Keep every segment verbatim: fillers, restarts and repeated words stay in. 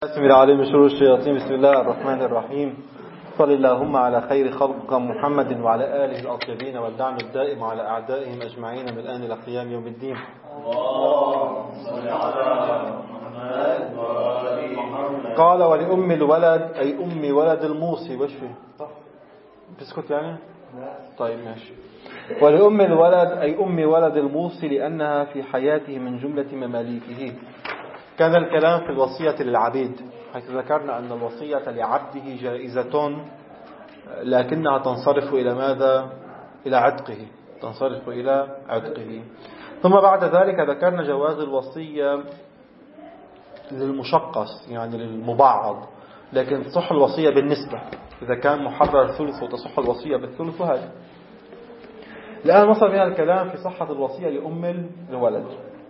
بسم العليم من شرور الشياطين. بسم الله الرحمن الرحيم. صل اللهم على خير خلقك محمد وعلى آله الأطيبين والدعم الدائم على أعدائهم أجمعين من الآن إلى قيام يوم الدين. قال ولأم الولد أي أم ولد الموصي. وش فيه بسكت يعني؟ طيب ماشي. ولأم الولد أي أم ولد الموصي لأنها في حياته من جملة مماليكه. كان الكلام في الوصية للعبيد، حيث ذكرنا أن الوصية لعبده جائزة لكنها تنصرف إلى ماذا؟ إلى عتقه، تنصرف إلى عتقه. ثم بعد ذلك ذكرنا جواز الوصية للمشقص يعني للمبعض، لكن تصح الوصية بالنسبة إذا كان محرر ثلث وتصح الوصية بالثلث. هذا الآن وصل بنا الكلام في صحة الوصية لأم الولد.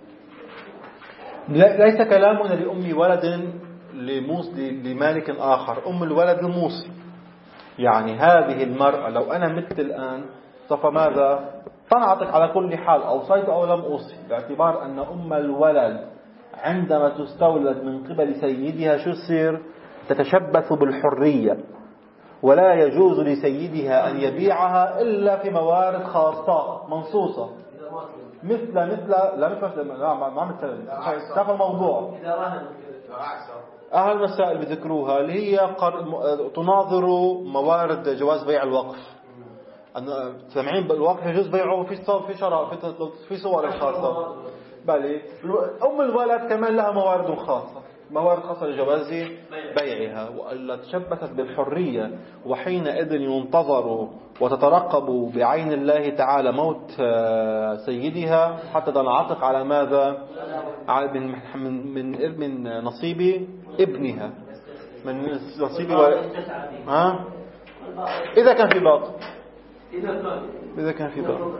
ليس كلامنا لأم ولد لمالك آخر، أم الولد الموصي. يعني هذه المرأة لو أنا مت الآن فماذا؟ تنعتق على كل حال، أوصيت أو لم أوصي، باعتبار أن أم الولد عندما تستولد من قبل سيدها شو تصير؟ تتشبث بالحرية، ولا يجوز لسيدها أن يبيعها إلا في موارد خاصة منصوصة، مثل مثل لا مثل لا ما مثل تفهم الموضوع. أهل المسائل بذكروها اللي هي تناظر موارد جواز بيع الوقف. سامعين بالوقف يجوز بيعه في في شراء في في صور خاصة. بل أم الولد كمان لها موارد خاصة، موارد خاصة لجواز بيعها، وألا تشبثت بالحرية، وحينئذ ينتظر وتترقب بعين الله تعالى موت سيدها حتى تنعتق على ماذا؟ من من من نصيب ابنها، من نصيب و... ها؟ إذا كان في باقي، إذا كان في باقي.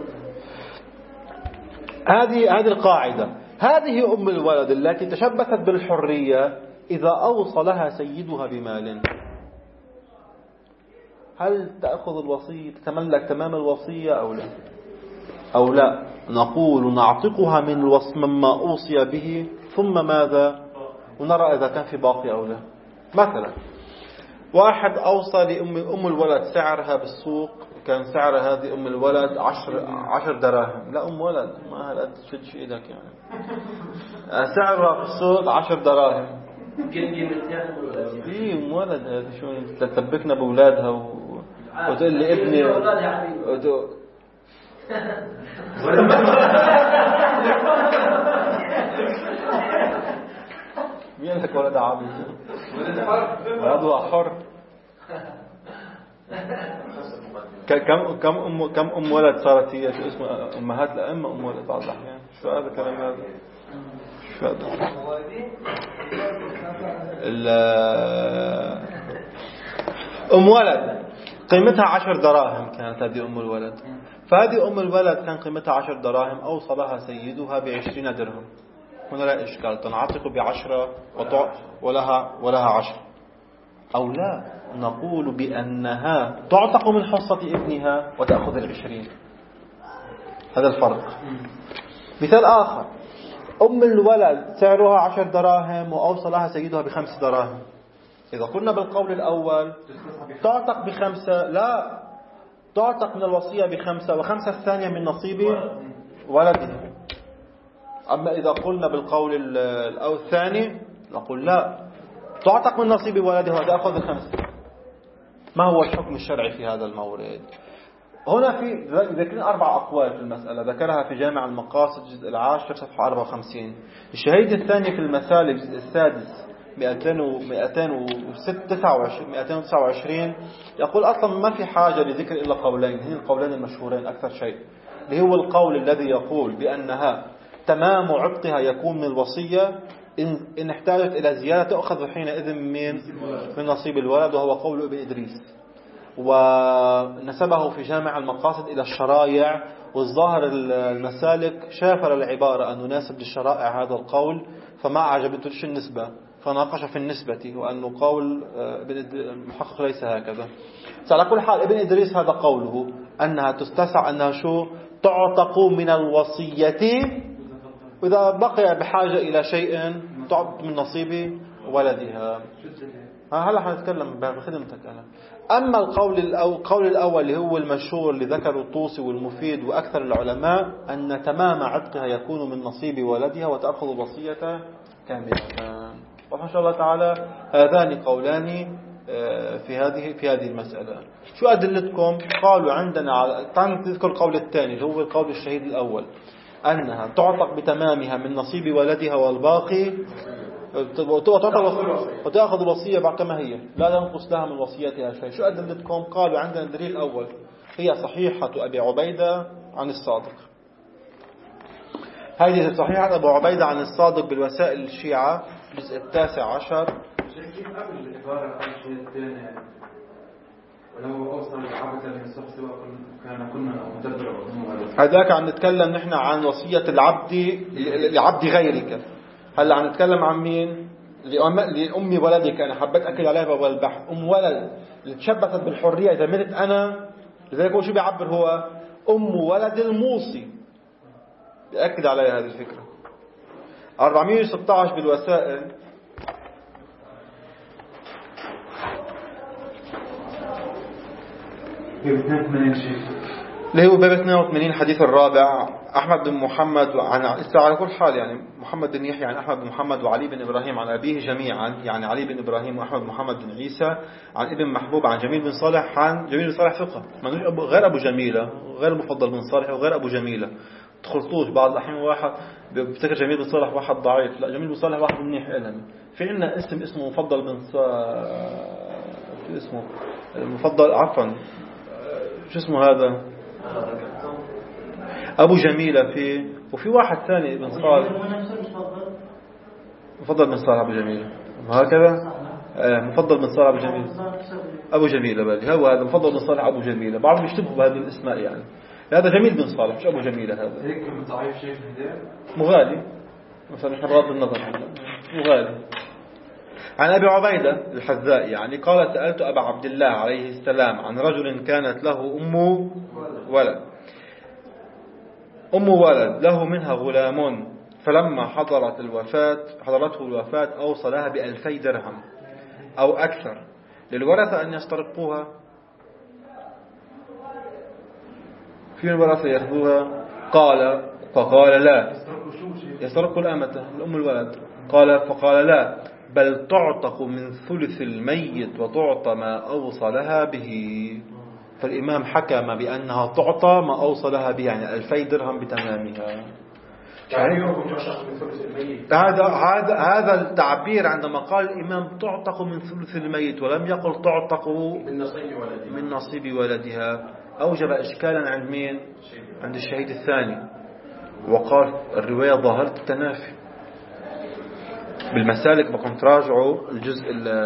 هذه هذه القاعدة. هذه أم الولد التي تشبثت بالحرية إذا أوصى لها سيدها بمال، هل تأخذ الوصية تتملك تمام الوصية أو لا؟ أو لا؟ نقول نعتقها من الوصي مما أوصي به، ثم ماذا؟ ونرى إذا كان في باقي أو لا. مثلا واحد أوصى لأم أم الولد سعرها بالسوق، كان سعر هذه أم الولد عشر عشر دراهم. لا أم ولد ما هلا تشد شيء لك يعني. سعرها في السوق عشر دراهم. إيه أم ولد هذه شو تتبكنا بأولادها و... وتقول لي ابني وتقول... مين لك ولد عبيد؟ ولد هو حر. كم كم أم كم أم ولد صارت هي شو اسمه أمهات الأئمة أم ولد بعض الأحيان. شو هذا الكلام هذا؟ شو هذا؟ أم ولد قيمتها عشر دراهم كانت هذه أم الولد. فهذه أم الولد كان قيمتها عشر دراهم، أوصى لها سيدها بعشرين درهم. هنا لا إشكال، تنعتق بعشرة ولها ولها عشر. أو لا، نقول بأنها تعتق من حصة ابنها وتأخذ العشرين. هذا الفرق. مثال آخر، أم الولد سعرها عشر دراهم وأوصى لها سيدها بخمس دراهم. إذا قلنا بالقول الأول تعتق بخمسة، لا، تعتق من الوصية بخمسة، وخمسة الثانية من نصيب ولدها. أما إذا قلنا بالقول أو الثاني نقول لا، تعتق من نصيب ولدها وتأخذ الخمسة. ما هو الحكم الشرعي في هذا المورد؟ هنا في ذكرنا أربع أقوال في المسألة، ذكرها في جامع المقاصد الجزء العاشر صفحة أربعة وخمسين. الشهيد الثاني في المثال الجزء السادس مئتين وتسعة وعشرين يقول أصلا ما في حاجة لذكر إلا قولين، هن القولين المشهورين أكثر شيء، اللي هو القول الذي يقول بأنها تمام عتقها يكون من الوصية، إن, إن احتاجت إلى زيادة تأخذ حينئذ من من نصيب الولد، وهو قول ابن إدريس، ونسبه في جامع المقاصد إلى الشرائع. والظاهر المسالك شافر العبارة أن يناسب للشرائع هذا القول، فما عجبتش النسبة فناقش في النسبة، وأنه قول المحقق ليس هكذا. على كل حال ابن إدريس هذا قوله أنها تستسع، أنها شو تعتق من الوصية، وإذا بقي بحاجة إلى شيء تعطى من نصيب ولدها. هلا حنتكلم بخدمتك أنا. أما القول القول الأول اللي هو المشهور اللي ذكره الطوسي والمفيد وأكثر العلماء أن تمام عتقها يكون من نصيب ولدها وتأخذ الوصية كاملة. وإن شاء الله تعالى هذان قولان في هذه في هذه المسألة. شو أدلتكم؟ قالوا عندنا على تعالوا نذكر القول الثاني اللي هو القول الشهيد الأول أنها تعتق بتمامها من نصيب ولدها والباقي وتأخذ الوصية بعد كما هي لا ينقص لها من وصيتها شيء. شو أدلتكم؟ قالوا عندنا الدليل الأول هي صحيحة أبي عبيدة عن الصادق. هذه صحيحة أبو عبيدة عن الصادق بالوسائل الشيعة الجزء التاسع عشر. كيف قبل العبارة عن الشيء الثاني ولو أوصل العبد من الصف سواء كان كنا أو مدبر أو هذاك عم نتكلم نحن عن وصية العبد لعبد غيرك. هلا عم نتكلم عن مين؟ لأمي ولدك. أنا حبيت أكد عليها باب البحث. أم ولد اللي تشبثت بالحرية إذا ملت أنا لذلك هو شو بيعبر هو أم ولد الموصي. بأكد عليها هذه الفكرة. أربعمئة وستة عشر بالوسائل اللي هو باب اثنين وثمانين حديث الرابع أحمد بن محمد عن على كل حال يعني محمد بن يحيى عن أحمد بن محمد وعلي بن إبراهيم عن أبيه جميعا يعني علي بن إبراهيم وأحمد بن محمد بن عيسى عن ابن محبوب عن جميل بن صالح عن جميل بن صالح ثقة غير أبو جميلة غير مفضل بن صالح وغير أبو جميلة تخلطوش بعض الأحيان واحد بفتكر جميل بن صالح واحد ضعيف لا جميل بن صالح واحد منيح علمي. في عندنا اسم اسمه مفضل بن صالح في اسمه المفضل عفوا شو اسمه هذا أبو جميلة في وفي واحد ثاني بن صالح مفضل بن صالح أبو جميلة وهكذا مفضل بن صالح أبو جميلة أبو جميلة بالي هو هذا مفضل بن صالح أبو جميلة بعضهم يشتبهوا بهذه الاسماء يعني هذا جميل بن صالح مش أبو جميلة هذا هيك ضعيف شيء مغالي مثلا نحن بغض النظر مغالي. عن أبي عبيدة الحذائي يعني قال سألت أبا عبد الله عليه السلام عن رجل كانت له أم ولد أم ولد له منها غلام فلما حضرت الوفاة حضرته الوفاة أوصى لها بألفي درهم أو أكثر للورثة أن يسترقوها. في الورثة يأخذوها قال فقال لا يسترقوا الأمة الأم الولد قال فقال لا بل تعتق من ثلث الميت وتعطى ما أوصى لها به. فالإمام حكم بأنها تعطى ما أوصى لها به يعني ألفي درهم بتمامها. هذا هذا هذا التعبير عندما قال الإمام تعتق من ثلث الميت ولم يقل تعتق من نصيب ولدها من نصيب ولدها أوجب إشكالا عند مين؟ عند الشهيد الثاني. وقال الرواية ظاهرة التنافي. بالمسالك بكم تراجعوا الجزء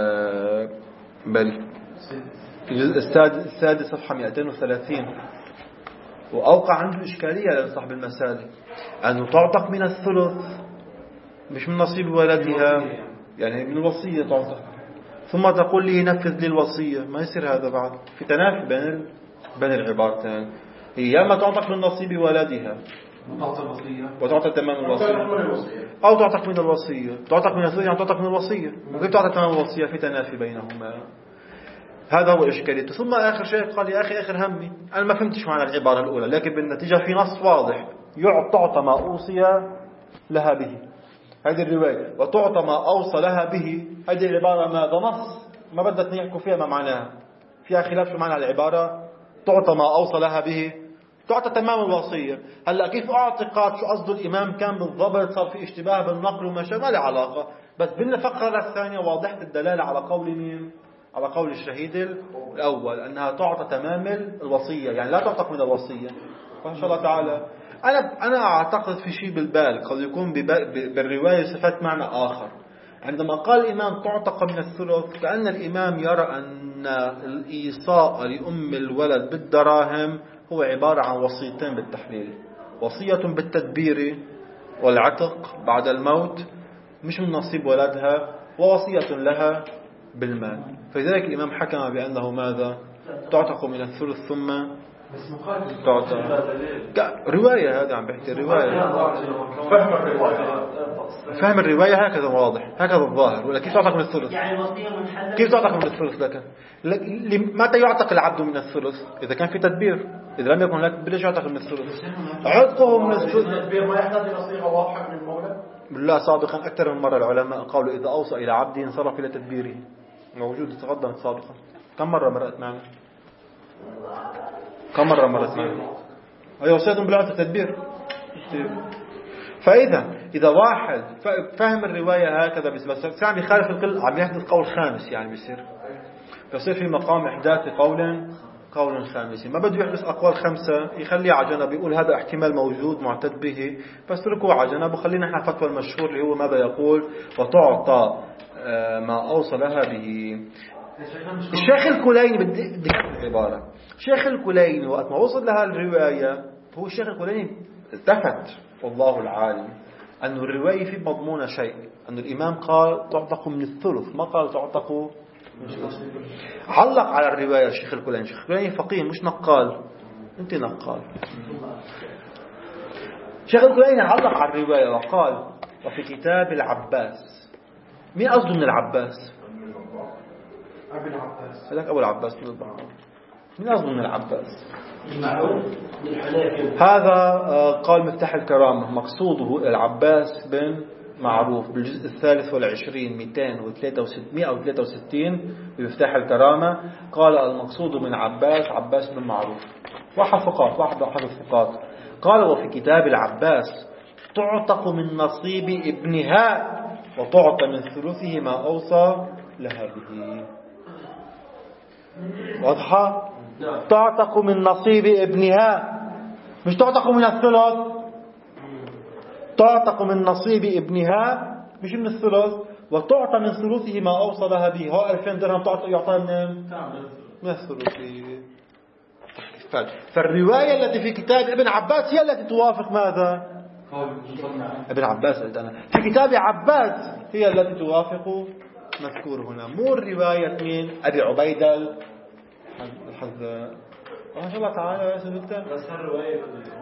بل الجزء السادس, السادس صفحة مئتين وثلاثين وأوقع عنده إشكالية لصاحب المسالك أنه تعتق من الثلث مش من نصيب ولدها يعني من الوصية تعتق ثم تقول لي نفذ لي الوصية ما يصير هذا بعد في تنافي بين بين العبارتين. هي يا اما تعتق من نصيب ولدها وتعطى تمام الوصية أو تعتق من الوصية تعتق من الثلث يعني تعتق من الوصية وكيف تعطى تمام الوصية في تنافي بينهما. هذا هو إشكاليته. ثم آخر شيء قال يا أخي آخر همي أنا ما فهمتش معنى العبارة الأولى لكن بالنتيجة في نص واضح يعطى ما أوصي لها به هذه الرواية وتعطى ما أوصى لها به هذه العبارة ماذا نص ما بدنا نحكوا فيها ما معناها فيها خلاف شو معنى العبارة تعطى ما أوصى لها به تعطى تمام الوصية. هلأ كيف أعتقد شو قصد الإمام كان بالضبط صار في اشتباه بالنقل وما شابه ما له علاقة بس بالفقرة الثانية واضحة الدلالة على قول مين على قول الشهيد الأول أنها تعطى تمام الوصية يعني لا تعتق من الوصية. فإن شاء الله تعالى أنا أنا أعتقد في شيء بالبال قد يكون بالرواية صفات معنى آخر. عندما قال الإمام تعتق من الثلث كأن الإمام يرى أن الإيصاء لأم الولد بالدراهم هو عبارة عن وصيتين بالتحليل وصية بالتدبير والعتق بعد الموت مش من نصيب ولدها ووصية لها بالمال. فلذلك الإمام حكم بأنه ماذا تعتق من الثلث ثم بس مخالف تعطى رواية. هذا عم بحكي رواية. فهم الرواية فهم الرواية هكذا واضح، هكذا الظاهر. ولا كيف تعتق من الثلث؟ يعني مصير منحدر. كيف تعتق من الثلث؟ لكن متى يعتق العبد من الثلث؟ إذا كان في تدبير. إذا لم يكن هناك بدش يعتق من الثلث. عتقه من الثلث التدبير ما يحتاج إلى صيغة واضحة من المولى. لا، سابقا أكثر من مرة العلماء قالوا إذا أوصى إلى عبده انصرف إلى تدبيره. موجود تقدمت سابقا. كم مرة مرت معنا؟ كم مرة مرت معنا؟ أي وصية بالعتق التدبير. فإذا إذا واحد فهم الرواية هكذا بس عم يخالف القل، عم يحدث قول خامس، يعني بيصير بيصير في مقام إحداث قول قول خامس. ما بده يحدث أقوال خمسة يخليه على جنب، يقول هذا احتمال موجود معتد به، بس تركوه على جنب وخلينا احنا فتوى المشهور اللي هو ماذا يقول وتعطى ما أوصى لها به. الشيخ الكليني بدي عبارة الشيخ الكليني وقت ما وصل لها الرواية، هو الشيخ الكليني التفت والله العالم أن الرواية في مضمون شيء، أن الإمام قال تعتق من الثلث، ما قال تعتق من الثلث. علق على الرواية الشيخ الكليني. الشيخ الكليني فقيه مش نقال، أنت نقال. الشيخ الكليني علق على الرواية وقال وفي كتاب العباس. مين قصده من العباس؟ أبي العباس. هذاك أبو العباس من البحر. مين قصده من العباس؟ من هذا قال مفتاح الكرامة مقصوده العباس بن معروف بالجزء الثالث والعشرين مئتين وثلاثة وستين بمفتاح الكرامة. قال المقصود من عباس عباس بن معروف. واحد فقط، واحد أحد الفقات. قال وفي كتاب العباس تعتق من نصيب ابنها وتعطى من ثلثه ما أوصى لها به. واضحة؟ تعتق من نصيب ابنها، مش تعتق من الثلث. تعتق من نصيب ابنها مش من الثلث، وتعطى من ثلثه ما أوصى لها به. هو ألفين درهم تعطى يعطى من من الثلث. فالرواية التي في كتاب ابن عباس هي التي توافق ماذا؟ ابن عباس قلت أنا في كتاب عباس هي التي توافق مذكور هنا، مو الرواية من أبي عبيدة الحذاء. ما شاء الله تعالى يا سيدنا. بس هالرواية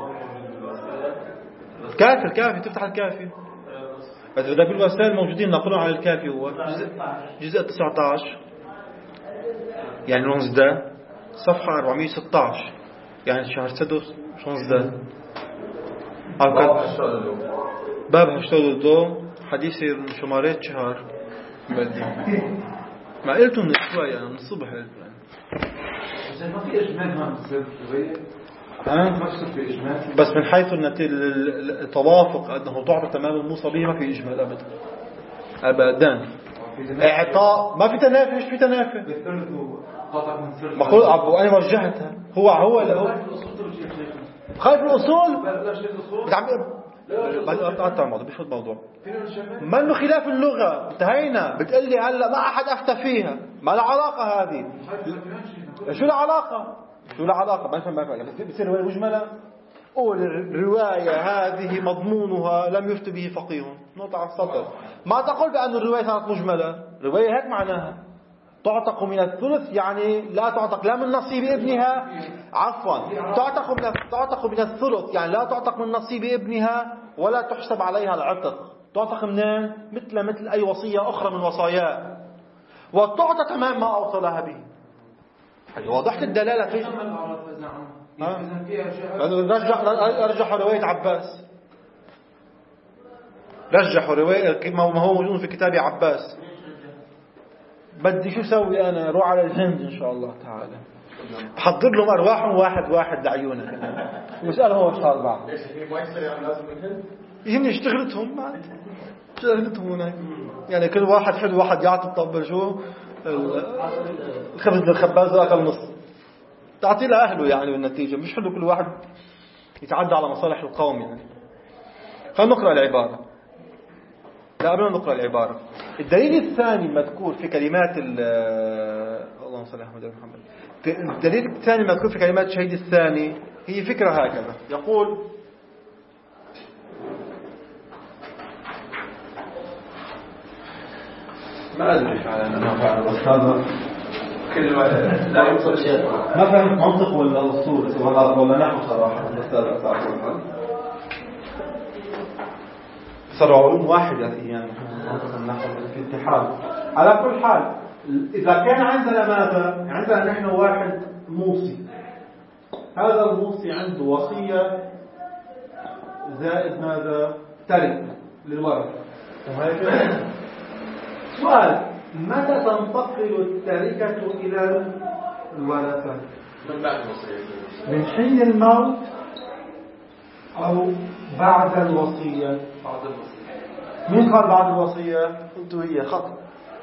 كافي الكافي تفتح الكافي. بس بدك بالوسائل موجودين نقولون على الكافي هو جزء جزء تسعة عشر يعني رمز ده صفحة أربعمئة وستة عشر يعني شهر سدس رمز ده باب هشتغل دو حديثي شمارات شهر بدي ما قلته من شوية من الصبح قلت ما في إجمال هون بتصير رواية. بس من حيث التوافق أنه تعطى تمام الموصى به ما في إجمال أبدا أبدا. إعطاء ما في تنافي. مش في تنافي. ما قلت أبو أنا وجهتها. هو هو هو خايف الأصول. بتعمل ما الموضوع بيفوت موضوع ما إنه خلاف اللغة انتهينا. بتقلي هلا ما أحد أفتى فيها. ما له علاقة هذه. شو العلاقة؟ شو العلاقة؟ ما نفهم ما نفهم. بتصير رواية مجملة. قول الرواية هذه مضمونها لم يفتي به فقيه. نقطة على السطر. ما تقول بأن الرواية صارت مجملة. رواية هيك معناها تعتق من الثلث يعني لا تعتق لا من نصيب ابنها عفوا تعتق من تعتق من الثلث يعني لا تعتق من نصيب ابنها ولا تحسب عليها العتق. تعتق منين؟ مثل مثل أي وصية أخرى من وصاياه وتعطى تمام ما أوصلها به. وضحت الدلالة في رجح رجح رواية عباس. رجح رواية ما هو موجود في كتاب عباس. بدي شو سوي أنا روح على الهند إن شاء الله تعالى بحضر لهم أرواحهم واحد واحد لعيونك واسألهم هو صار بعض يهمني اشتغلتهم بعد اشتغلتهم هناك يعني كل واحد حلو واحد يعطي الطبل شو الخبز للخباز وأكل نص تعطي لأهله يعني بالنتيجة. مش حلو كل واحد يتعدى على مصالح القوم يعني. خلينا نقرأ العبارة. لا قبل ما نقرأ العبارة الدليل الثاني المذكور في كلمات اللهم صل على محمد. الدليل الثاني المذكور في كلمات الشهيد الثاني هي فكرة هكذا يقول ما أدري فعلا أنا فعلا بس هذا كل ما لا يوصل شيء. ما فهمت منطق ولا أصول ولا ولا نحو صراحة. صاروا علوم واحدة يعني منطق النحو في اتحاد. على كل حال إذا كان عندنا ماذا؟ عندنا نحن واحد موصي. هذا الموصي عنده وصية زائد ماذا؟ تركة للورثة. سؤال: متى تنتقل التركة إلى الورثة؟ من بعد الوصية. من حين الموت أو بعد الوصية؟ بعد الوصية. مين قال بعد الوصية؟ أنتوا هي خطأ.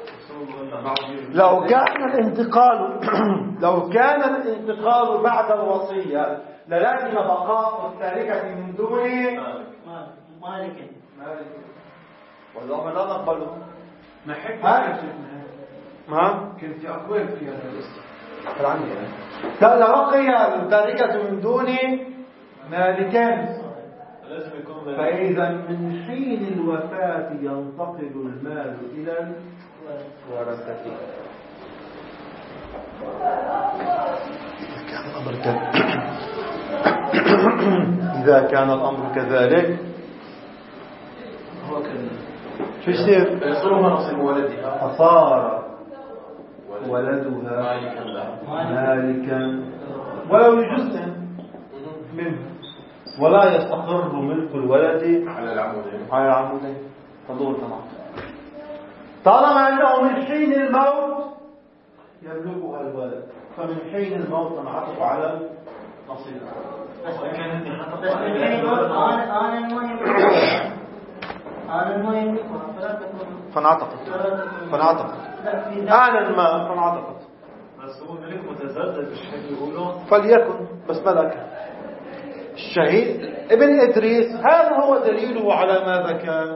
لو كان الانتقال لو كان الانتقال بعد الوصية للازم بقاء التركة من دون مالك. والله لا نقبله. ما حكي ما كنت أقول في هذا الاسم. العني لبقي التركة من دون مالكان. لازم يكون فإذا من حين الوفاة ينتقل المال إلى الورثة. إذا كان الأمر كذلك هو كذا. شو يصير؟ يصيرها نصيب ولدها. فصار ولدها مالكا ولو لجزء منه، ولا يستقر ملك الولد على العمودين. على العمودين. فضول طبعا طالما أنه من حين الموت يملكها الولد، فمن حين الموت نعطف على نصيب. بس بس من حين الموت أنا أنا المهم أنا المهم فنعتقد فنعتقد أعلن ما فنعتقد. بس هو ملك متزلزل بالشكل يقولوا. فليكن بس ملك. الشهيد ابن إدريس هذا هو دليله على ماذا كان؟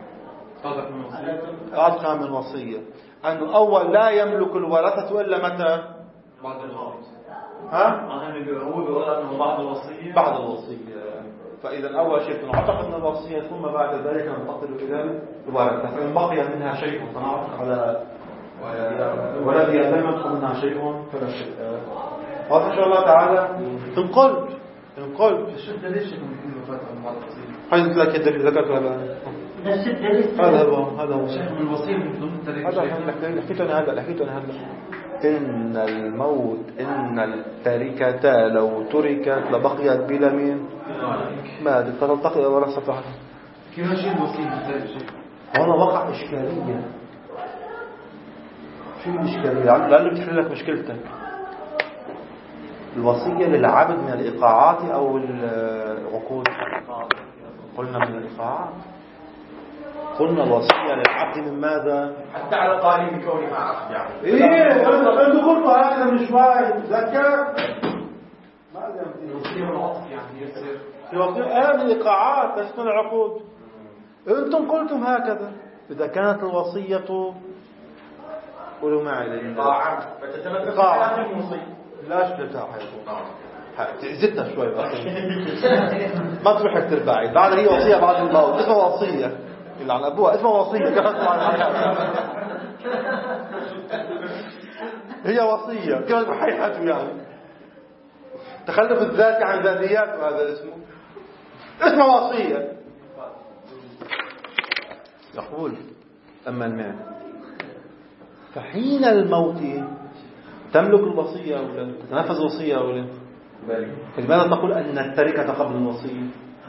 أعطى من وصية أنه أول لا يملك الورثة إلا متى؟ بعد الموت. ها؟ هو بيقول أنه بعد الوصية. بعد الوصية. فإذا أول شيء نعتقد من الوصية ثم بعد ذلك ننتقل إلى الورثة. فإن بقي منها شيء فنعرف على ولدي لم يدخل منها شيء فلا شيء. واضح إن شاء الله تعالى. تنقل تنقل شو الدليل شيء من الوفاة بعد الوصية؟ حيث لك الدليل ذكرته هذا. هذا هو هذا هو شيء من الوصية من ضمن التركة. هذا اللي حكيته أنا هذا اللي حكيته أنا هذا. إن الموت إن التركة لو تركت لبقيت بلا مين؟ مالك. فتلتقي ورثة بعض. كيف شيء الوصية من التركة؟ هنا وقع إشكالية. شو الإشكالية؟ لأنه بتحل لك مشكلتك. الوصية للعبد من الإيقاعات أو العقود؟ قلنا من الإيقاعات. قلنا الوصية للعبد من ماذا؟ حتى على قائل بكونها عقد يعني. إيه أنت قلت هذا من شوي تذكر؟ ماذا الوصية والعطف يعني يصير. الوصية آه من الإيقاعات ليس من العقود. أنتم قلتم هكذا. إذا كانت الوصية قولوا معي طاعة فتتمثل في طاعة. حياة الموصي. لا شفتها حيكون زدنا شوي بس ما تروح تربعي. بعد هي وصية بعد الموت اسمها وصية اللي عن أبوها اسمها وصية. هي وصية كيف بحياته يعني تخلف الذات عن ذاتيات وهذا اسمه اسمه وصية. يقول أما المال فحين الموت تملك الوصية أو لا تنفذ الوصية أو لا؟ فلماذا تقول أن التركة قبل الوصية؟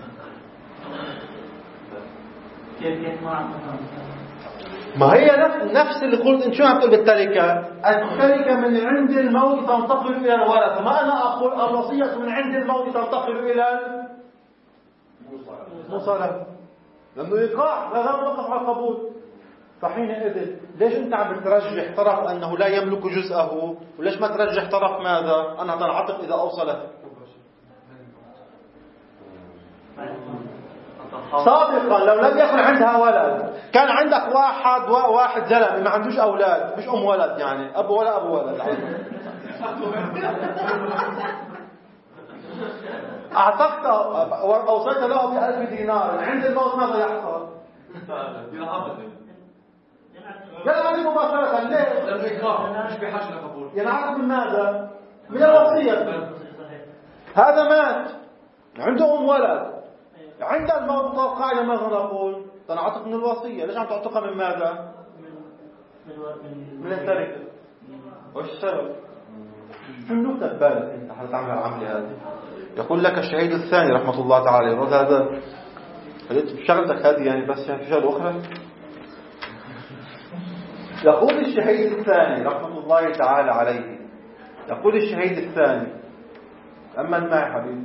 ما هي نفس نفس اللي قلت انت شو عم تقول بالتركة؟ التركة من عند الموت تنتقل إلى الورثة. ما أنا أقول الوصية من عند الموت تنتقل إلى المصالحة لأنه إيقاع لا نقف على القبول. فحينئذ ليش أنت عم ترجح طرف أنه لا يملك جزءه وليش ما ترجح طرف ماذا؟ أنها تنعتق إذا أوصله. سابقا لو لم يكن عندها ولد كان عندك واحد واحد زلمه ما عندوش اولاد مش ام ولد يعني ابو ولا ابو ولد اعتقت اوصيت له بألف دينار عند الموت ماذا يحصل؟ يلا ما مباشرة ليه؟ لأنه إكراه مش بحاجة لقبول. ينعقد من ماذا؟ من الوصية. هذا مات عنده أم ولد، عند الموت قاعدة ماذا نقول؟ تنعتق من الوصية. ليش عم تعتقها من ماذا؟ من التركة. وش السبب؟ شو النكتة ببالك أنت حتى تعمل العملية هذه؟ يقول لك الشهيد الثاني رحمة الله تعالى عليه، هذا هذا بشغلتك هذه يعني، بس يعني في شغلة أخرى. يقول الشهيد الثاني رحمة الله تعالى عليه، يقول الشهيد الثاني، أما معي حبيبي،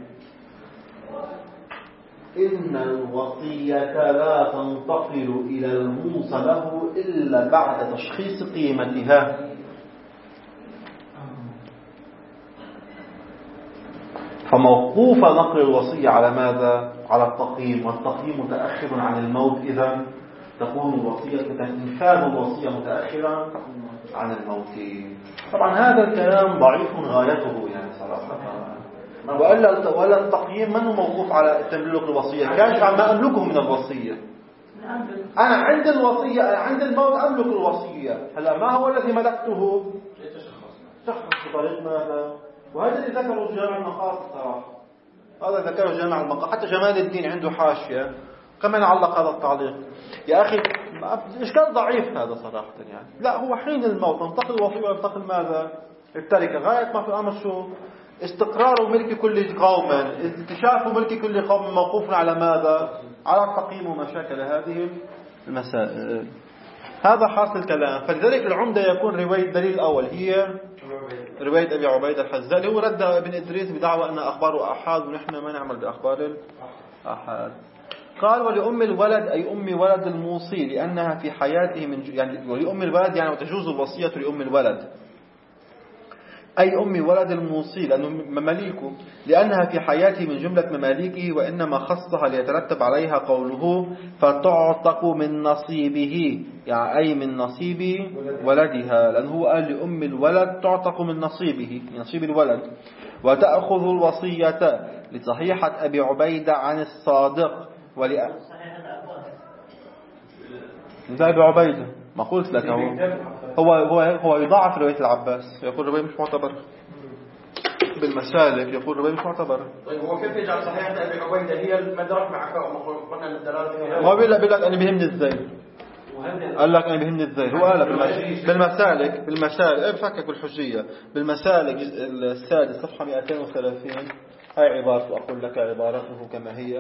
إن الوصية لا تنتقل إلى الموصى له إلا بعد تشخيص قيمتها. فموقوف نقل الوصية على ماذا؟ على التقييم، والتقييم متأخر عن الموت، إذا تكون الوصية إنفاذ الوصية متأخرا عن الموت. طبعا هذا الكلام ضعيف غايته يعني صراحة. وإلا ولا التقييم من هو موقوف على تملك الوصية؟ كان ما أملكه من الوصية. أنا عند الوصية، أنا عند الموت أملك الوصية. هلا ما هو الذي ملكته؟ شخص بطريق ماذا؟ وهذا اللي ذكره جامع المقاصد صراحة. هذا ذكره جامع المقاصد، حتى جمال الدين عنده حاشية كمان علق هذا التعليق. يا أخي إشكال ضعيف هذا صراحة يعني. لا، هو حين الموت تنتقل الوصية وينتقل ماذا؟ التركة. غاية ما في الأمر شو؟ استقرار ملك كل قوم، اكتشاف ملك كل قوم موقوف على ماذا؟ على تقييم ومشاكل هذه المسائل. هذا حاصل الكلام. فلذلك العمدة يكون رواية الدليل الأول هي رواية أبي عبيدة الحزالي. هو رد ابن إدريس بدعوى أن أخباره أحاد ونحن ما نعمل بأخبار الأحاد. قال ولأم الولد أي أم ولد الموصي لأنها في حياته من يعني ولأم الولد يعني وتجوز الوصية لأم الولد أي أم ولد الموصي لأنه مماليكه، لأنها في حياته من جملة مماليكه، وإنما خصها ليترتب عليها قوله فتعتق من نصيبه، يعني أي من نصيب ولدها، لأنه هو قال لأم الولد تعتق من نصيبه، من نصيب الولد. وتأخذ الوصية لصحيحة أبي عبيدة عن الصادق ولأ ده أبي عبيدة ما قلت لك هو هو هو, هو يضاعف رواية العباس، يقول رواية مش معتبر بالمسالك، يقول رواية مش معتبر. طيب هو كيف يجعل صحيحة أبي عبيدة هي المدرك مع قلنا الدلالة؟ هو بيقول لك أنا بيهمني الزين، قال لك أنا بيهمني الزين. هو قال بالمسالك بالمسالك بفكك بالحجية بالمسالك السادس صفحة مئتين وثلاثين. هاي عبارته، أقول لك عبارته كما هي.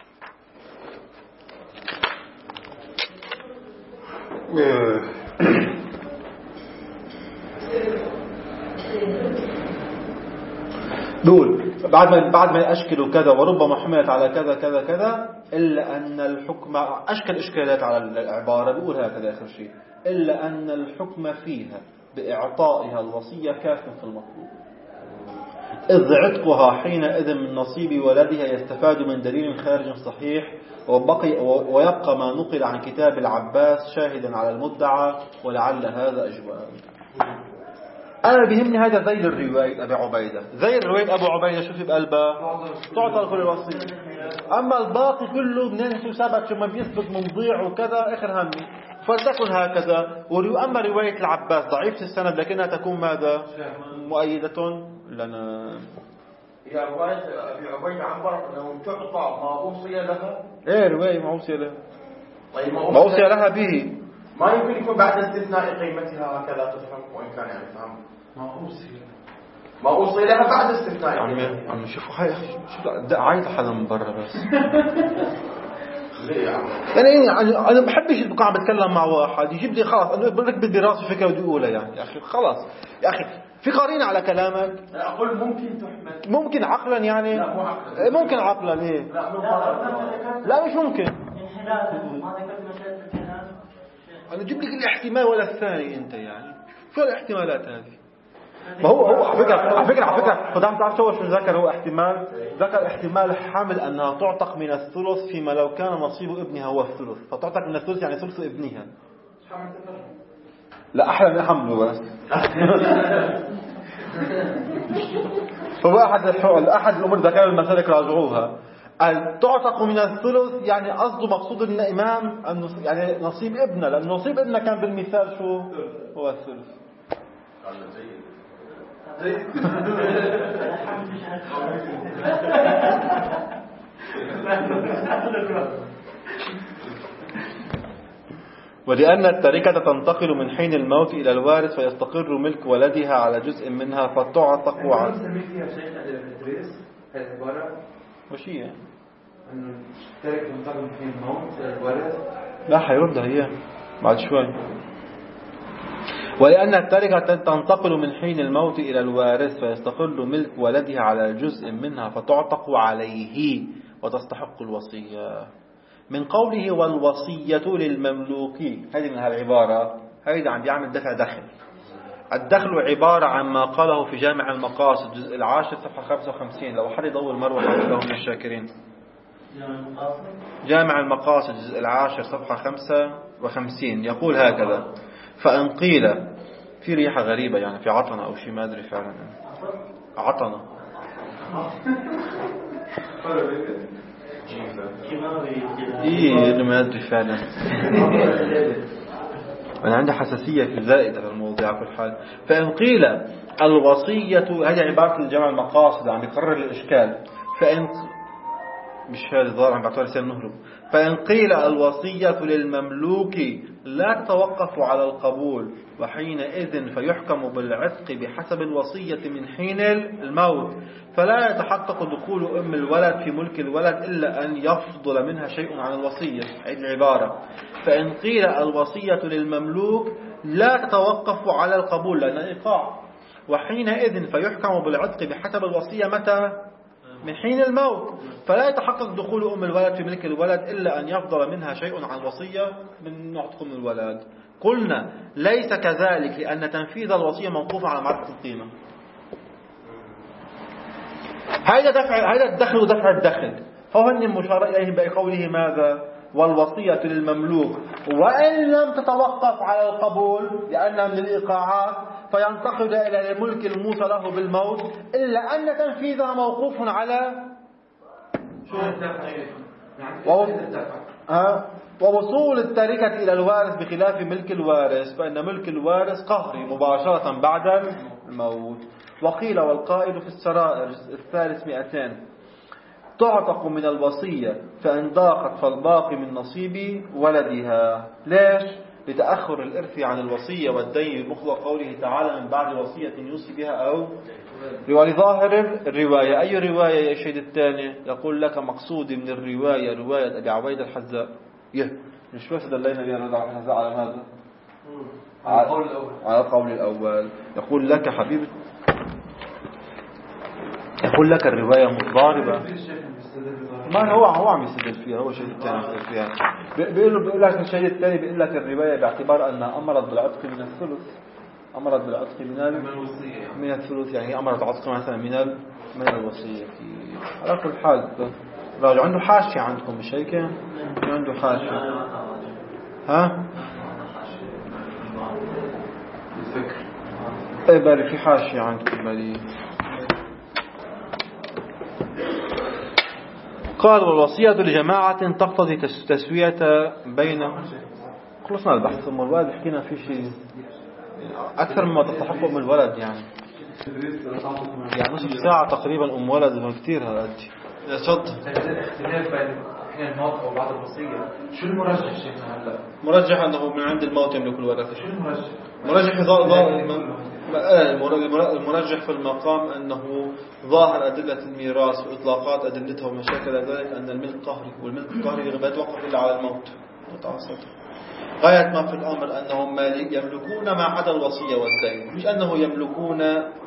دول بعد ما بعد ما أشكلوا كذا وربما حملت على كذا كذا كذا، إلا أن الحكم أشكل إشكالات على العبارة. بيقول هكذا آخر شيء، إلا أن الحكم فيها بإعطائها الوصية كاف في المطلوب، إذ عتقها حينئذ من نصيب ولدها يستفاد من دليل خارج صحيح، وبقي ويبقى ما نقل عن كتاب العباس شاهدا على المدعى، ولعل هذا أجواب. أنا بيهمني هذا ذيل الرواية أبي عبيدة، ذيل رواية أبو عبيدة شو في بقلبها؟ تعطى كل الوصية. أما الباقي كله منين شو ثبت شو ما بيثبت منضيع وكذا آخر همي، فلتكن هكذا. وأما رواية العباس ضعيفة السند لكنها تكون ماذا؟ مؤيدة لنا. إذا رواية أبي عبيدة عبر أنه تعطى ما أوصي لها. إيه رواية ما أوصي لها. طيب ما أوصي لها به ما يمكن يكون بعد استثناء قيمتها هكذا تفهم، وإن كان يعني فهم ما أوصي ما أوصي لها بعد استثناء عمي قيمتها. عمي شوفوا هاي شو عايز حدا من برا بس. ليه يا عم؟ يعني أنا بحبش إذا عم بتكلم مع واحد يجيب لي خلاص أنا بركب براسي فكرة بدي أقولها يعني. يا أخي خلاص يا أخي في قرينة على كلامك. أنا أقول ممكن تحمل. ممكن عقلا يعني. لا مو عقلا. ممكن عقلا إيه. لا مو عقلا. لا مش ممكن. ما ذكرت مسألة الكلام. أنا جيب لك الاحتمال ولا الثاني أنت يعني. شو الاحتمالات هذه؟ ما هو هو على فكرة على فكرة على فكرة قدام تعرف شو ذكر هو احتمال ذكر احتمال حامل أنها تعتق من الثلث فيما لو كان نصيب ابنها هو الثلث، فتعتق من الثلث يعني ثلث ابنها. لا أحلى من حمله بس. فهو أحد الحقل أحد الأمور ذكر المسالك راجعوها. تعتق من الثلث يعني قصده مقصود الإمام أنه يعني نصيب ابنه، لأن نصيب ابنه كان بالمثال شو هو الثلث. ولأن التركة تنتقل من حين الموت إلى الوارث فيستقر ملك ولدها على جزء منها فتعتق عن. وش هي؟ إنه التركة تنتقل من حين الموت إلى الوارث. لا حيردها هي بعد شوي. ولأن التركة تنتقل من حين الموت إلى الوارث فيستقر ملك ولدها على جزء منها فتعتق عليه وتستحق الوصية. من قوله والوصية للمملوك، هذه من هالعبارة هذه عم يعمل دفع دخل. الدخل عبارة عن ما قاله في جامع المقاصد الجزء العاشر صفحة خمسة وخمسين. لو حد يدور مرة حفظه من الشاكرين. جامع المقاصد الجزء العاشر صفحة خمسة وخمسين يقول هكذا: فإن قيل في ريحة غريبة يعني في عطنة أو شيء ما أدري فعلا عطنة إيه ما أدري فعلا أنا عندي حساسية في زائدة في الموضوع على كل حال. فإن قيل الوصية، هذه عبارة الجامع المقاصد عم يقرر الإشكال. فإن مش هذا الظاهر عم بعطيه رسالة نهرب. فإن قيل الوصية للمملوك لا تتوقف على القبول وحينئذ فيحكم بالعتق بحسب الوصية من حين الموت، فلا يتحقق دخول أم الولد في ملك الولد إلا أن يفضل منها شيء عن الوصية. هذه العبارة. فإن قيل الوصية للمملوك لا تتوقف على القبول لأن إيقاع، وحينئذ فيحكم بالعتق بحسب الوصية متى؟ من حين الموت، فلا يتحقق دخول أم الولد في ملك الولد إلا أن يفضل منها شيء عن الوصية من نعتق من الولد. قلنا ليس كذلك لأن تنفيذ الوصية موقوف على معرفة القيمة. هذا دفع هذا الدخل ودفع الدخل فهن مشار إليهم بقوله ماذا؟ والوصية للمملوك وإن لم تتوقف على القبول لأنها من الإيقاعات فينتقل إلى الملك الموصى له بالموت إلا أن تنفيذها موقوف على شو؟ ووصول التركة إلى الوارث بخلاف ملك الوارث، فإن ملك الوارث قهري مباشرة بعد الموت. وقيل والقائل في السرائر الثالث مئتين تعتق من الوصية فإن ضاقت فالباقي من نصيب ولدها. ليش؟ لتأخر الإرث عن الوصية والدين بمقتضى قوله تعالى من بعد وصية يوصي بها أو ولظاهر الرواية. أي رواية يا شهيد الثاني؟ يقول لك مقصود من الرواية رواية أبي عبيد الحذاء. يه مش بس دلينا بها رضا الحذاء على ماذا؟ على القول الأول. يقول لك حبيبي يقول لك الرواية متضاربة. ما هو هو عم يستدل فيها، هو الشيء الثاني يستدل فيها. بيقول له بيقول لك الشيء الثاني بيقول لك الرواية باعتبار أنها أمرت بالعتق من الثلث، أمرت بالعتق من من الثلث، يعني أمرت عتق مثلا من من الوصية. على كل حال راجع عنده حاشية عندكم مش هيك؟ عنده حاشية. ها؟ الفكر. إيه بالي في حاشية عندكم بالي. قال والوصية لجماعة تقتضي تسوية بين. خلصنا البحث ثم الولد حكينا في شيء أكثر مما تستحق أم الولد يعني يعني نصف ساعة تقريبا أم ولد كثير هذا. يا صد الاختلاف بين حين الموت وبعد الوصية شو المرجح شيخنا هلا؟ مرجح أنه من عند الموت يملك الورثة. شو المرجح؟ مرجح المرجح في المقام أنه ظاهر أدلة الميراث وإطلاقات أدلتها ومشاكل ذلك أن الملك قهري، والملك القهري لا يتوقف إلا على الموت. غاية ما في الأمر أنهم مالك يملكون ما عدا الوصية والدين، مش أنه يملكون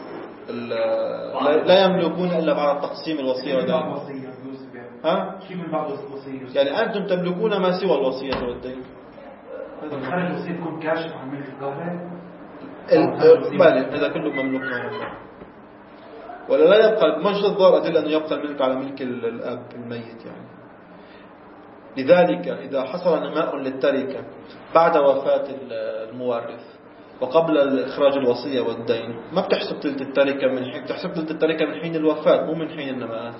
لا يملكون إلا بعد تقسيم الوصية والدين. ها؟ كيف من بعض الوصية؟ يعني أنتم تملكون ما سوى الوصية والدين. هل الوصية تكون كاشف عن ملك القهري؟ بالي هذا كله مملوك معه ولا لا يبقى ما شرط ضار أدل أنه يبقى الملك على ملك الأب الميت يعني. لذلك إذا حصل نماء للتركة بعد وفاة المورث وقبل إخراج الوصية والدين ما بتحسب تلت التركة من حين تحسب تلت التركة من حين الوفاة مو من حين النماءات.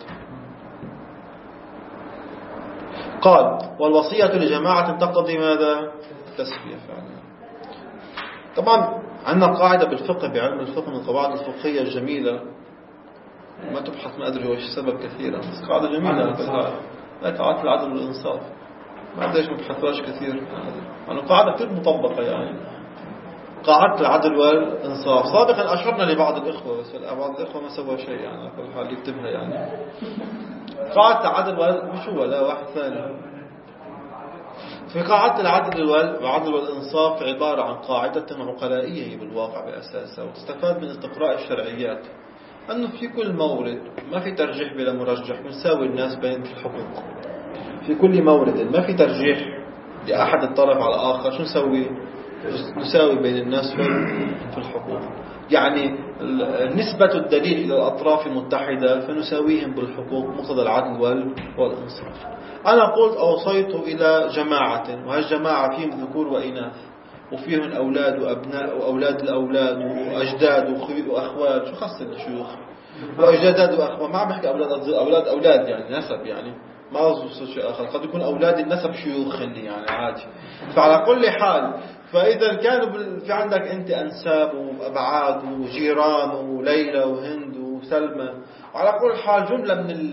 قال والوصية لجماعة تقتضي ماذا؟ تسوية فعلا. طبعا عندنا قاعدة بالفقه بعلم الفقه من القواعد الفقهية الجميلة ما تبحث ما أدري وش السبب كثيرا بس قاعدة جميلة لا قاعدة العدل والإنصاف ما أدري ما بحثواش كثير يعني قاعدة كثير مطبقة يعني قاعدة العدل والإنصاف. سابقا أشرنا لبعض الإخوة بس بعض الإخوة ما سوى شيء يعني على كل حال يكتبها يعني قاعدة العدل وال مش هو لا واحد ثاني. في قاعدة العدل والعدل والإنصاف عبارة عن قاعدة عقلائية بالواقع بأساسها وتستفاد من استقراء الشرعيات أنه في كل مورد ما في ترجيح بلا مرجح بنساوي الناس بين في الحقوق. في كل مورد ما في ترجيح لأحد الطرف على الآخر شو نسوي؟ نساوي بين الناس في الحقوق. يعني نسبة الدليل إلى الأطراف المتحدة فنساويهم بالحقوق مقتضى العدل والإنصاف. أنا قلت أوصيت إلى جماعة وهالجماعة فيهم ذكور وإناث وفيهم أولاد وأبناء وأولاد الأولاد وأجداد وأخوات شو خاص الشيوخ وأجداد وأخوات ما عم بحكي أولاد أولاد أولاد يعني نسب يعني ما أظن شيء آخر قد يكون أولاد النسب شيوخ اللي يعني عادي. فعلى كل حال فإذا كانوا في عندك أنت أنساب وأبعاد وجيران وليلى وهند وسلمى وعلى كل حال جملة من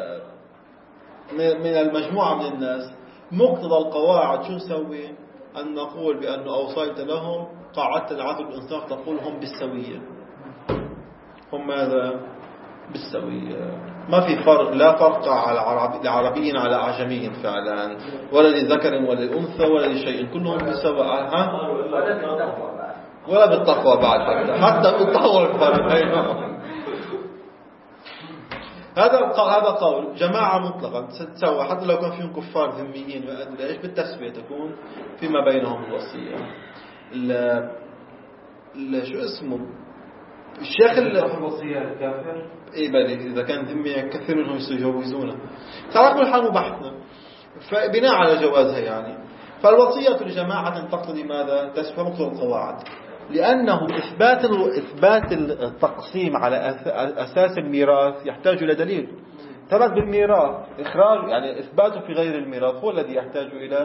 من المجموعة من الناس مقتضى القواعد شو نسوي؟ أن نقول بأنه أوصيت لهم قاعدة العدل والإنصاف تقول هم بالسوية. هم ماذا؟ بالسوية. ما في فرق لا فرق على عربي لعربي على أعجمي فعلا ولا لذكر ولا لأنثى ولا لشيء كلهم بالسواء ها؟ ولا بالتقوى بعد حتى حتى بالتقوى الفرق. هذا هذا قول جماعة مطلقا تتسوى حتى لو كان فيهم كفار ذميين ما أدري إيش بالتسوية تكون فيما بينهم الوصية. لا لا شو اسمه الشيخ الوصية الكافر إيه بالي إذا كان ذمي كثير منهم يجوزونه. على كل حال مبحثنا فبناء على جوازها يعني. فالوصية لجماعة تقتضي ماذا؟ تسوى مقتضى القواعد لأنه إثبات إثبات التقسيم على أساس الميراث يحتاج إلى دليل. ثبت بالميراث إخراج يعني إثباته في غير الميراث هو الذي يحتاج إلى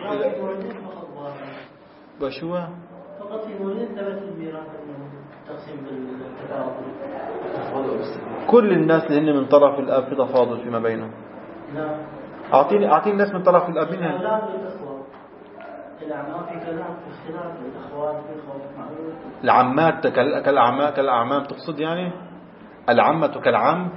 بشو فقط في مولد ثبت الميراث تقسيم بالتفاضل. كل الناس اللي هن من طرف الأب في تفاضل فيما بينهم. لا أعطيني أعطيني الناس من طرف الأب منها. الأعمام في كلام في اختلاف الأخوات في خوف معروف. العمات كالأعمام كالأعمام تقصد يعني العمة كالعم.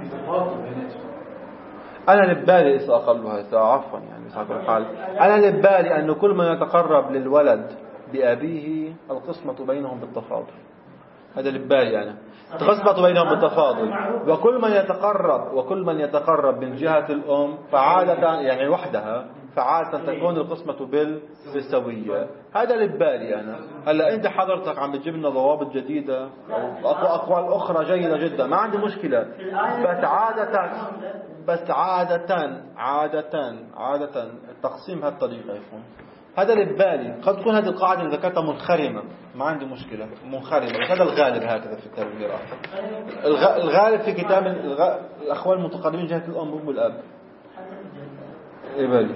أنا لبالي إذا أقلها عفوا يعني صاحب الحال أنا لبالي أنه كل ما يتقرب للولد بأبيه القسمة بينهم بالتفاضل. هذا لبالي أنا القسمة بينهم بالتفاضل وكل من يتقرب وكل من يتقرب من جهة الأم فعادة يعني وحدها فعادة تكون القسمة بالسوية. هذا لبالي أنا. هلا أنت حضرتك عم بتجيب لنا ضوابط جديدة أو أقوال أخرى جيدة جدا ما عندي مشكلة بس عادة بس عادة عادة عادة التقسيم هالطريقة يكون هذا لبالي. قد تكون هذه القاعدة اللي ذكرتها منخرمة ما عندي مشكلة منخرمة هذا الغالب هكذا في كتاب الميراث. الغالب في كتاب الأخوال المتقربين جهة الأم والأب إيه بالي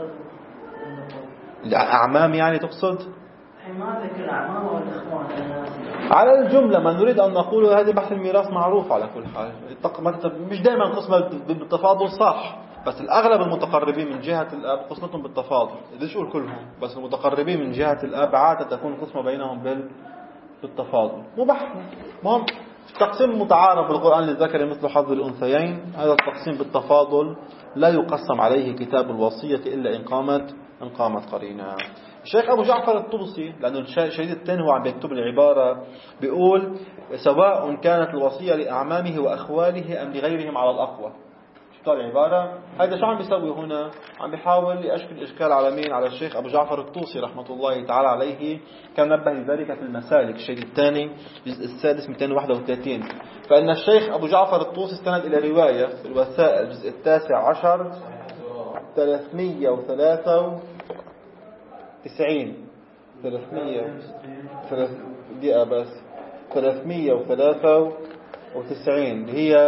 الأعمام يعني تقصد ما ذكر الأعمام والإخوان على الجملة ما نريد أن نقول هذا بحث الميراث معروف على كل حال مش دائما قسمة بالتفاضل صح بس الأغلب المتقربين من جهة الأب قسمتهم بالتفاضل إذا شو كلهم بس المتقربين من جهة الأب عادة تكون القسمة بينهم بالتفاضل. مو بحث مهم تقسيم متعارف بالقرآن للذكر مثل حظ الأنثيين. هذا التقسيم بالتفاضل لا يقسم عليه كتاب الوصية إلا إن قامت إن قامت قرينة. الشيخ أبو جعفر الطبسي لأنه الشهيد الثاني هو عم بيكتب العبارة بيقول سواء كانت الوصية لأعمامه وأخواله أم لغيرهم على الأقوى. شو العبارة؟ هذا شو عم بيسوي هنا؟ عم بيحاول يشكل إشكال على مين؟ على الشيخ أبو جعفر الطوسي رحمة الله تعالى عليه. كان نبه لذلك في المسالك الشيء الثاني الجزء السادس مئتين وواحد وثلاثين. فإن الشيخ أبو جعفر الطوسي استند إلى رواية في الوسائل الجزء التاسع عشر ثلاثمية وثلاثة وتسعين ثلاثمية ثلاث دقيقة بس ثلاثمية وثلاثة وتسعين هي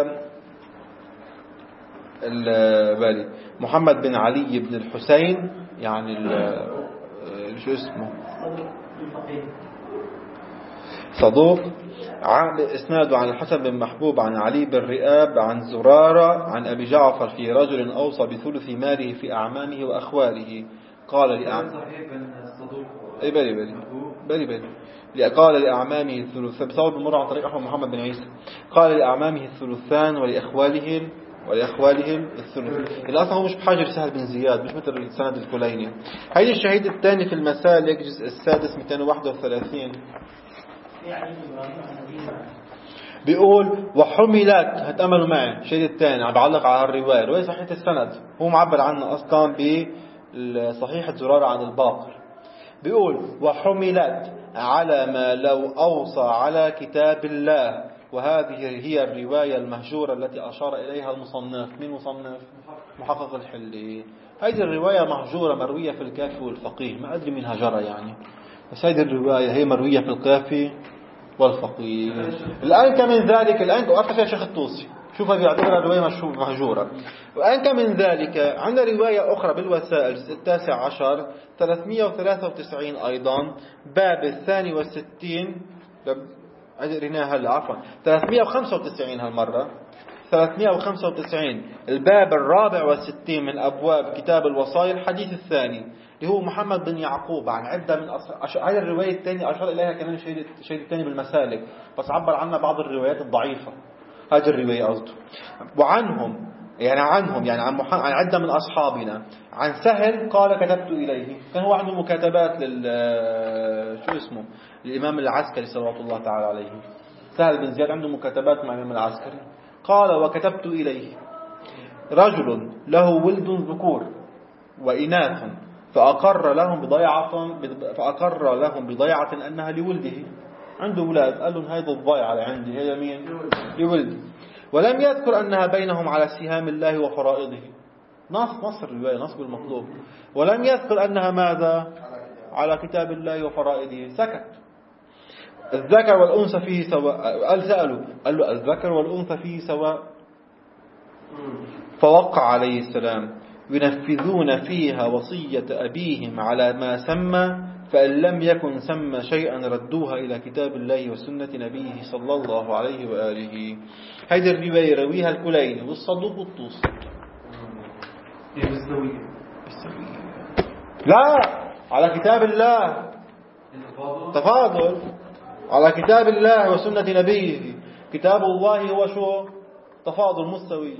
البالي محمد بن علي بن الحسين يعني شو اسمه صدوق. إسناد عن الحسن بن محبوب عن علي بن رئاب عن زرارة عن أبي جعفر في رجل أوصى بثلث ماله في أعمامه وأخواله قال لأعمامه صحيح بين الصدوق إيه بري بري بري بري قال لأعمامه الثلث بصوب المر عن طريق أحمد محمد بن عيسى قال لأعمامه الثلثان ولأخوالهم ولأخوالهم الثلث. الأصل هو مش بحاجة لسهل بن زياد، مش مثل السند الكليني. هيدي الشهيد الثاني في المسالك جزء السادس مئتين وواحد وثلاثين بيقول وحملت، هتأملوا معي الشهيد الثاني عم بعلق على الرواية، رواية صحيحة السند، هو معبر عنه أصلا بصحيحة زرارة عن الباقر. بيقول وحملت على ما لو أوصى على كتاب الله، وهذه هي الرواية المهجورة التي أشار إليها المصنف. من مصنف؟ محقق الحلي. هذه الرواية مهجورة مروية في الكافي والفقيه، ما أدري من هجرة يعني، بس هذه الرواية هي مروية في الكافي والفقيه. الآن كمن ذلك، الآن وقفت فيها شيخ الطوسي، شوف هذه يعتبرها رواية مهجورة. والآن كمن ذلك عندنا رواية أخرى بالوسائل الجزء التاسع عشر ثلاثمئة وثلاثة وتسعين أيضا، باب الثاني والستين، قريناها هلا عفوا ثلاثمئة وخمسة وتسعين هالمرة، ثلاثمئة وخمسة وتسعين الباب الرابع والستين من أبواب كتاب الوصايا الحديث الثاني اللي هو محمد بن يعقوب عن عدة من أصحاب. هذه الرواية الثانية أشار إليها كمان الشيء الثاني بالمسالك، بس عبر عنها بعض الروايات الضعيفة. هذه الرواية قصده وعنهم يعني عنهم يعني عن, عن عدة من أصحابنا. عن سهل قال كتبت إليه، كان هو عنده مكاتبات لل شو اسمه الإمام العسكري صلوات الله تعالى عليه. سهل بن زياد عنده مكاتبات مع الإمام العسكري. قال وكتبت إليه رجل له ولد ذكور وإناث فأقر لهم بضيعة فأقر لهم بضيعة أنها لولده، عنده أولاد، قال لهم هذه الضيعة اللي عندي هي مين؟ لولدي، ولم يذكر أنها بينهم على سهام الله وفرائضه. نص نص الرواية، نص بالمطلوب. ولم يذكر أنها ماذا؟ على كتاب الله وفرائضه. سكت. الذكر والأنثى فيه سواء، قال سألوا قال له الذكر والأنثى فيه سواء. فوقع عليه السلام ينفذون فيها وصية أبيهم على ما سمى، فإن لم يكن سمى شيئا ردوها إلى كتاب الله وسنة نبيه صلى الله عليه وآله. هذه الرواية رويها الكليني والصدوق والطوسي. لا، على كتاب الله تفاضل، على كتاب الله وسنة نبيه. كتاب الله هو شو؟ تفاضل مستوي.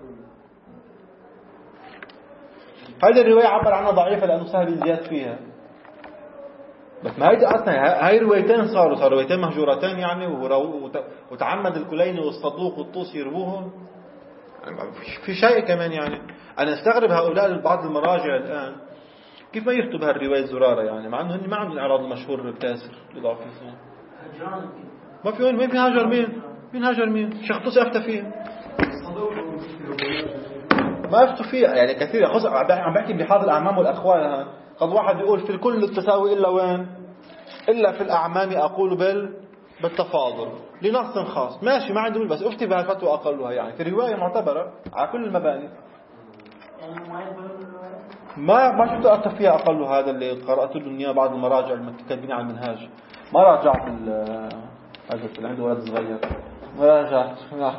هذه الرواية عبر عنها ضعيفة لأنه سهل بن زياد فيها، بس ما هيدي أصلا هاي روايتين صاروا صاروا روايتين مهجورتين يعني، وتعمد الكليني والصدوق والطوسي يروهم في شيء كمان يعني. أنا استغرب هؤلاء بعض المراجع الآن كيف ما يكتب هالرواية زرارة يعني، مع أنه ما عندهم الإعراض المشهور بتاسر لضعف الإسلام. ما في وين مين في هاجر مين مين هاجر مين شيخ طوسي أفتى فيه، ما أفتوا فيه يعني كثير. خص عم بحكي بحاضر الأعمام والأخوال. قد واحد يقول في الكل التساوي إلا وين؟ إلا في الأعمام أقول بال بالتفاضل لنص خاص، ماشي ما عندي، بس أفتي بهالفتوى أقلها يعني في رواية معتبرة على كل المباني. ما ما شفت أفتى فيها أقل هذا اللي قرأت له إياه بعض المراجع المكتبين على المنهاج. ما راجعت هذا اللي عنده ولد صغير، ما راجعت.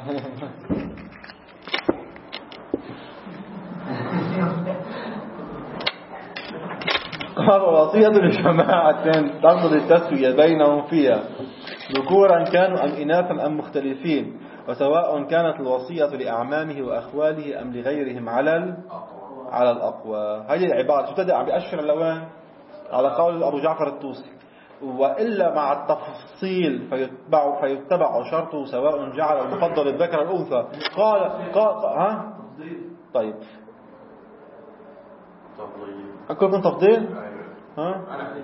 قال وصية الجماعة تقضي التسوية بينهم فيها ذكورا كانوا أم إناثا أم مختلفين، وسواء كانت الوصية لأعمامه وأخواله أم لغيرهم على على الأقوى. هذه العبارة تبدأ عم بيأشر لوين؟ على قول أبو جعفر الطوسي. وإلا مع التفصيل فيتبع فيتبع شرطه سواء جعل المفضل الذكر الأنثى. قال قال ها طيب أكون من تفضيل ها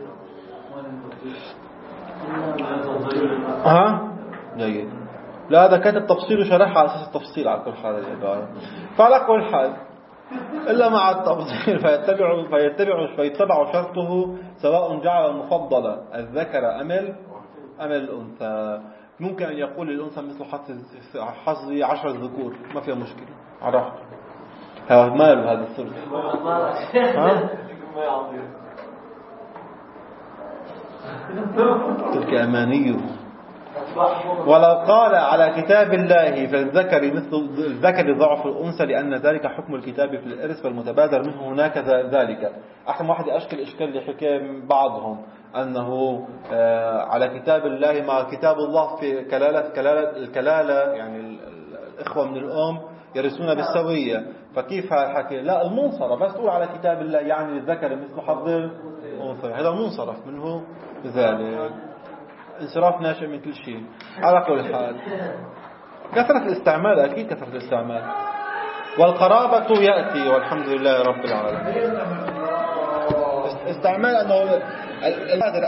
ها جيد. لا هذا كاتب تفصيل وشرحها على أساس التفصيل على كل حال العبارة. فعلى كل حال إلا مع التفصيل فيتبع فيتبع فيتبع شرطه سواء جعل المفضل الذكر أمل أمل الأنثى. ممكن أن يقول الأنثى مثل حظ عشر ذكور ما فيها مشكلة على راحته. ها ماله هذا الثلث ها تلك أمانيه ولو قال على كتاب الله فالذكر مثل الذكر ضعف الأنثى لأن ذلك حكم الكتاب في الإرث والمتبادر منه هناك ذلك. أحسن واحد أشكل إشكال اللي حكى بعضهم أنه على كتاب الله مع كتاب الله في كلالة كلالة الكلالة يعني الإخوة من الأم يرثون بالسوية، فكيف حكي؟ لا المنصرف بس تقول على كتاب الله يعني الذكر مثل حظ الأنثى، هذا منصرف منه بذلك، انصراف ناشئ من كل شيء. على كل حال كثرة الاستعمال أكيد كثرة الاستعمال. والقرابة يأتي والحمد لله رب العالمين. استعمال أنه